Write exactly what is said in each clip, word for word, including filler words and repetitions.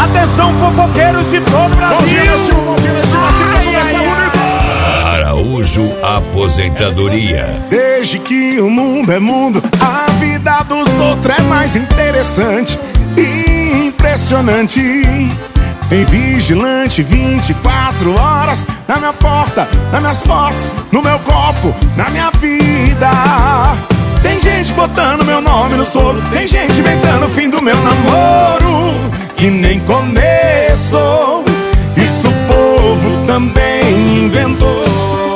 Atenção, fofoqueiros de todo o Brasil. Mãozinha lá em cima, mãozinha lá em cima, assim pra começar bonito. Araújo Aposentadoria. Desde que o mundo é mundo, a vida dos outros é mais interessante e impressionante. Tem vigilante vinte e quatro horas na minha porta, nas minhas fotos, no meu copo, na minha vida. Tem gente botando meu nome no solo, tem gente inventando o fim do meu namoro, que nem começou. Isso o povo também inventou.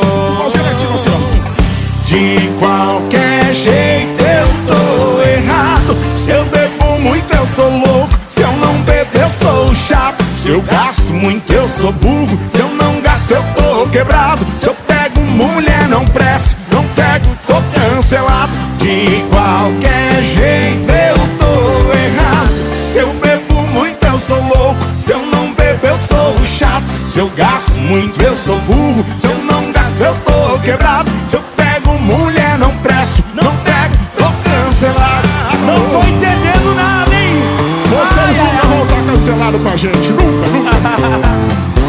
De qualquer jeito eu tô errado. Se eu bebo muito eu sou louco, se eu não bebo eu sou chato. Se eu gasto muito eu sou burro, se eu não gasto eu tô quebrado. Se eu pego mulher não presto, não pego tô cancelado. De qualquer jeito eu tô errado. Se eu bebo muito eu sou louco, se eu não bebo eu sou chato. Se eu gasto muito eu sou burro, se eu não gasto eu tô quebrado. Se eu pego mulher não presto, não pego tô cancelado. Não tô entendendo nada, hein? Vocês nunca vão estar cancelados com a gente, nunca, nunca.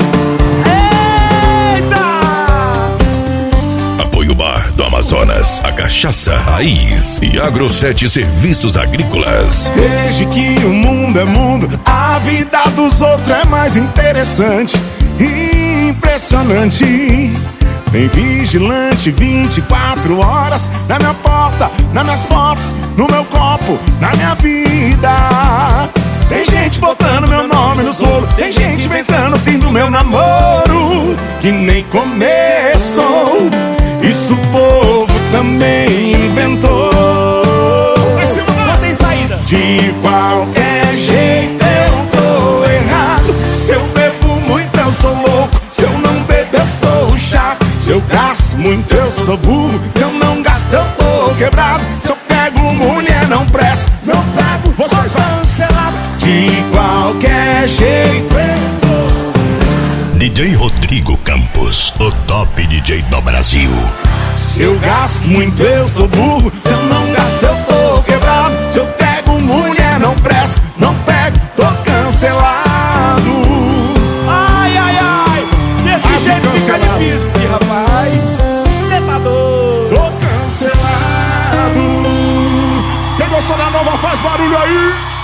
Apoio Bar do Amazonas, a Cachaça Raiz e Agro sete Serviços Agrícolas. Desde que o mundo é mundo, a vida dos outros é mais interessante e impressionante. Tem vigilante vinte e quatro horas na minha porta, nas minhas fotos, no meu copo, na minha vida. Tem gente botando meu nome no solo, tem gente inventando o fim do meu namoro, que nem começou. Isso o povo também inventou. Não tem saída. De qualquer jeito eu tô errado. Se eu bebo muito eu sou louco, se eu não bebo eu sou chato. Se eu gasto muito eu sou burro, se eu não gasto eu tô quebrado. Se eu pego mulher não presto, não pego, vocês vão cancelado. De qualquer jeito eu tô. D J Rodrigo Campos, o top D J do Brasil. Se eu gasto muito eu sou burro, se eu não gasto eu tô quebrado. Se eu pego mulher não presto, não pego, tô cancelado. Ai, ai, ai. Desse Acho jeito fica cancelado. difícil, rapaz. Cê tá doido. Tô cancelado. Quem gostou da nova faz barulho aí.